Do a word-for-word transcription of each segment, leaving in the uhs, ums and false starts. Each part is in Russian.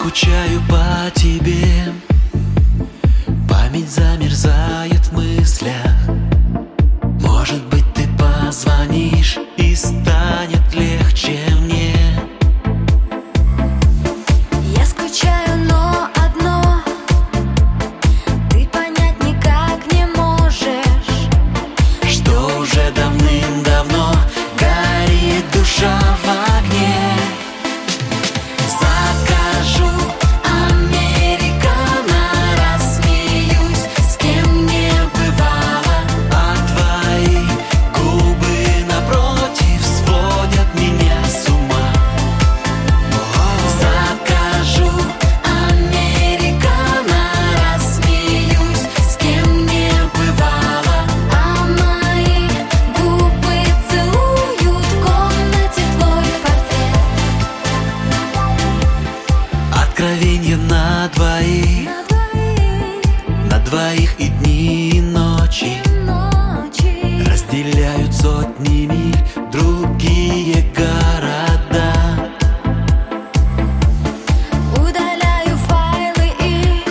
скучаю по тебе, память замерзает в мыслях. Может быть, ты позвонишь и станет легче мне. Я скучаю, но одно ты понять никак не можешь, что уже давным-давно горит душа в огне. Закажу американо, рассмеюсь, с кем не бывало, а твои губы напротив сводят меня с ума. Закажу американо, рассмеюсь, с кем не бывало, а мои губы целуют в комнате твой портрет. откровенье на двоих, На двоих на двоих и дни, и ночи ночи разделяют сотни миль другие города. удаляю файлы и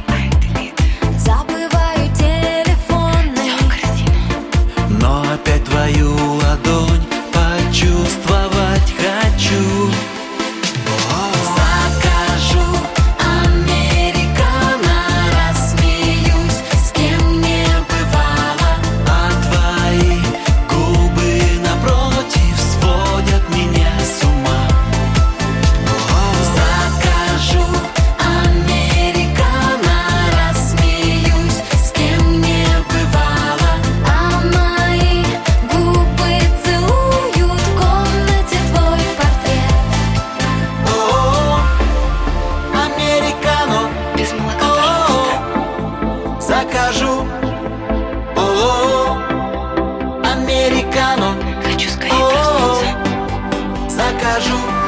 забываю телефоны. Но опять твою ладонь почувствовать хочу. Закажу американо, рассмеюсь, с кем не бывало, а твои губы напротив сводят меня с ума. Закажу американо, рассмеюсь, с кем не бывало, А мои губы целуют в комнате твой портрет. о, американо, Без молока, пожалуйста. о, закажу, о, американо, Хочу скорее о, проснуться. закажу.